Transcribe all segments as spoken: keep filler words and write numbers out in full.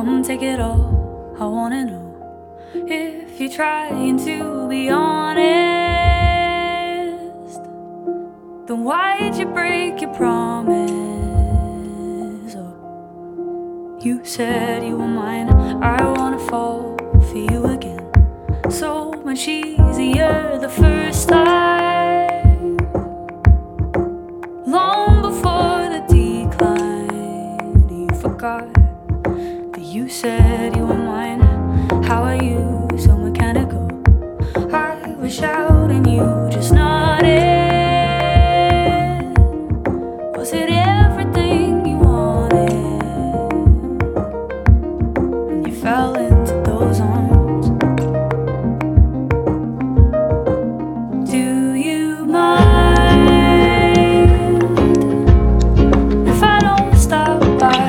Come take it all, I wanna know if you're trying to be honest. Then why'd you break your promise? Oh, you said you were mine, I wanna fall for you again. So much easier the first time. Long before the decline, you forgot that you said you were mine. How are you so mechanical? I was shouting, you just nodded. Was it everything you wanted? And you fell into those arms. Do you mind if I don't stop by?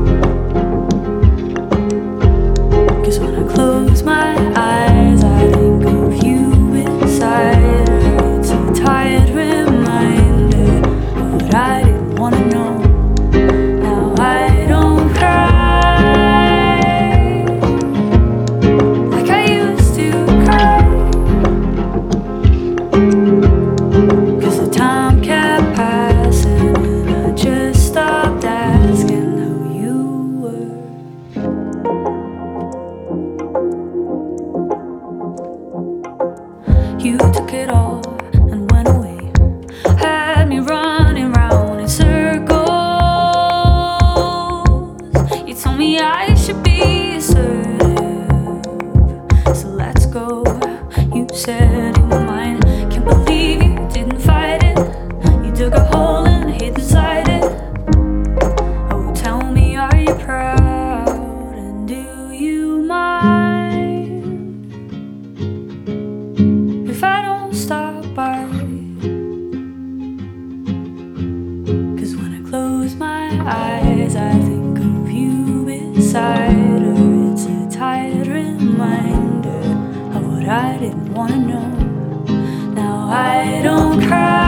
'Cause when I close my eyes, I think of you inside. It's a tired reminder of what I didn't wanna know. Now I don't cry like I used to cry, 'cause the time kept passing and I just stopped asking how you were. You took it all and went away, had me running round in circles. You told me I should be assertive, so let's go. You said you were mine, can't believe you didn't fight it. You dug a hole and hid inside it. Oh, tell me, are you proud and do you mind if I don't stop by? 'Cause when I close my eyes, I think of you beside her. It's a tired reminder of what I didn't wanna know. Now I don't cry